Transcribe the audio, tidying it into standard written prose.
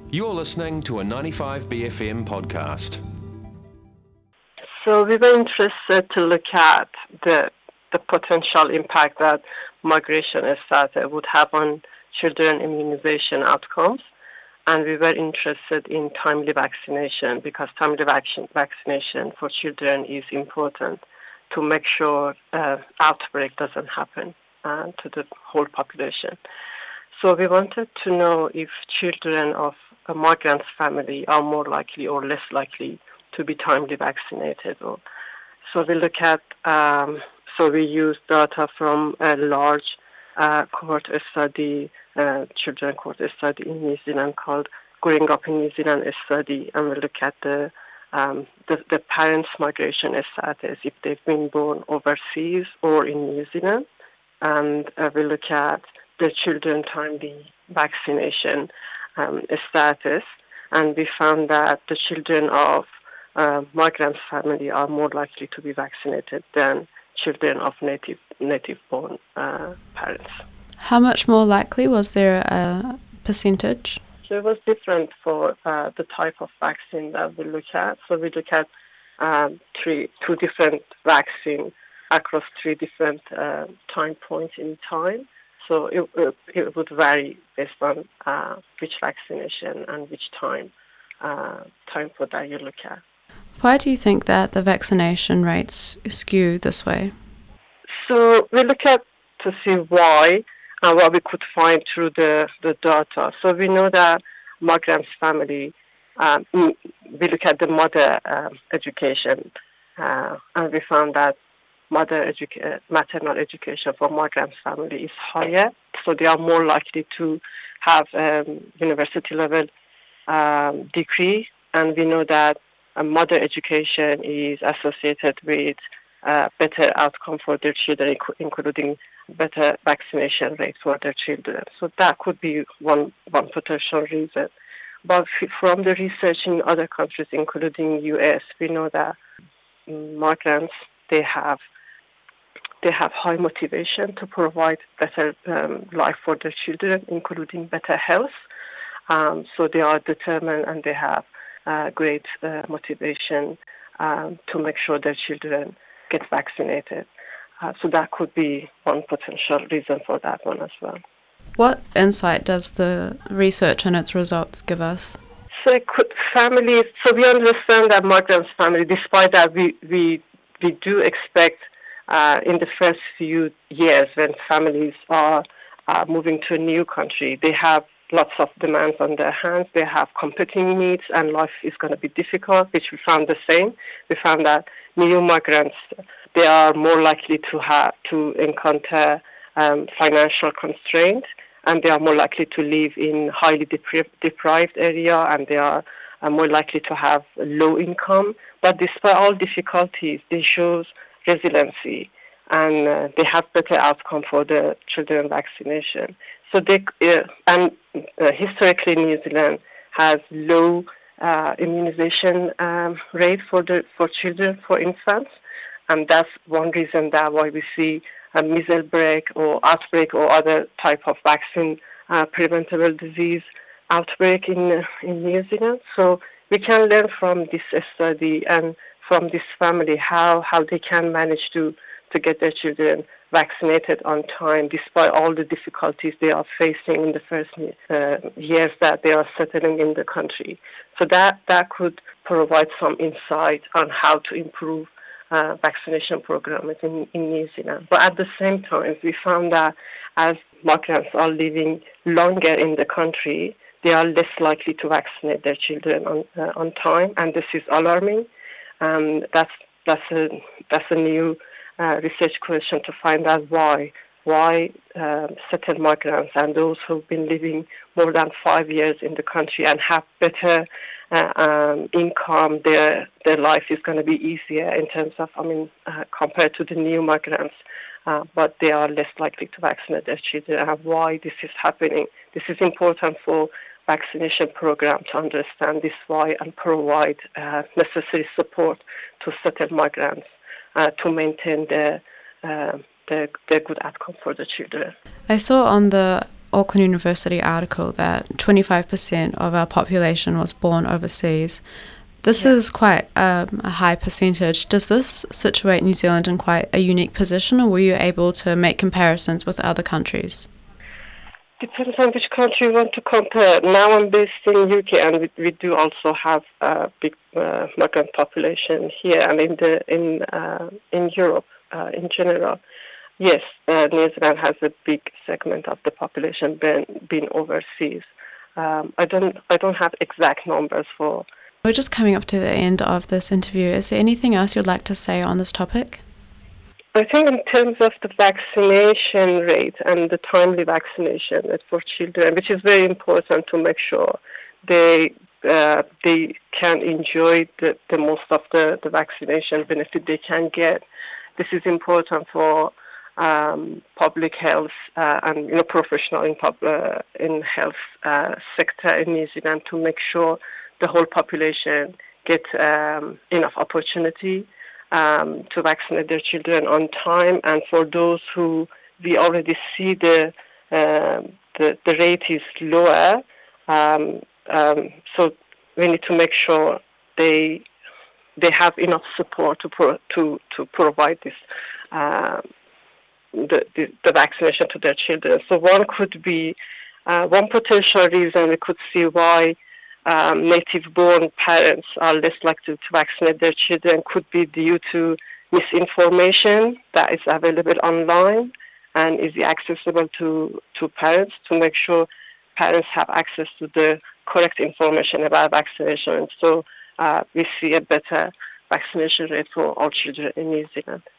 You're listening to a 95BFM podcast. So we were interested to look at the potential impact that migration would have on children immunization outcomes. And we were interested in timely vaccination because timely vaccination for children is important to make sure outbreak doesn't happen to the whole population. So we wanted to know if children of a migrant family are more likely or less likely to be timely vaccinated. So we look at, we use data from a large cohort study, children cohort study in New Zealand called Growing Up in New Zealand study, and we look at the parents' migration status, if they've been born overseas or in New Zealand, and we look at the children timely vaccination status, and we found that the children of migrant family are more likely to be vaccinated than children of native-born parents. How much more likely? Was there a percentage? So it was different for the type of vaccine that we look at. So we look at two different vaccines across three different time points in time. So it would vary based on which vaccination and which time for that you look at. Why do you think that the vaccination rates skew this way? So we look at to see why and what we could find through the data. So we know that migrants family, we look at the mother education, and we found that maternal education for migrant family is higher. So they are more likely to have university level degree, and we know that mother education is associated with better outcome for their children, including better vaccination rate for their children. So that could be one potential reason. But from the research in other countries, including US, we know that migrants, they have high motivation to provide better life for their children, including better health. So they are determined and they have great motivation to make sure their children get vaccinated. So that could be one potential reason for that one as well. What insight does the research and its results give us? So we understand that migrants family, despite that we do expect in the first few years when families are moving to a new country, they have lots of demands on their hands, they have competing needs, and life is going to be difficult, which we found the same. We found that new migrants, they are more likely to encounter financial constraints, and they are more likely to live in highly deprived area, and they are more likely to have low income. But despite all difficulties, they show resiliency, and they have better outcome for the children vaccination. So historically, New Zealand has low immunization rate for children, for infants, and that's one reason that why we see a measles outbreak or other type of vaccine preventable disease outbreak in New Zealand. So we can learn from this study and from this family how they can manage to get their children vaccinated on time despite all the difficulties they are facing in the first years that they are settling in the country. So that could provide some insight on how to improve vaccination programs in New Zealand. But at the same time, we found that as migrants are living longer in the country, they are less likely to vaccinate their children on time, and this is alarming. That's a new research question to find out why certain migrants and those who've been living more than 5 years in the country and have better income, their life is going to be easier in terms of, compared to the new migrants, but they are less likely to vaccinate their children. And why this is happening? This is important for vaccination program to understand this why and provide necessary support to certain migrants to maintain their good outcome for the children. I saw on the Auckland University article that 25% of our population was born overseas. This is quite a high percentage. Does this situate New Zealand in quite a unique position, or were you able to make comparisons with other countries? Depends on which country you want to compare. Now I'm based in UK, and we do also have a big migrant population here, and in Europe in general. Yes, New Zealand has a big segment of the population being overseas. I don't have exact numbers for. We're just coming up to the end of this interview. Is there anything else you'd like to say on this topic? I think in terms of the vaccination rate and the timely vaccination for children, which is very important to make sure they can enjoy the most of the vaccination benefit they can get. This is important for public health and professional in health sector in New Zealand to make sure the whole population get enough opportunity to vaccinate their children on time. And for those who we already see the rate is lower, so we need to make sure they have enough support to provide this the vaccination to their children. So one could be one potential reason we could see why native-born parents are less likely to vaccinate their children could be due to misinformation that is available online and is accessible to parents, to make sure parents have access to the correct information about vaccination. So we see a better vaccination rate for all children in New Zealand.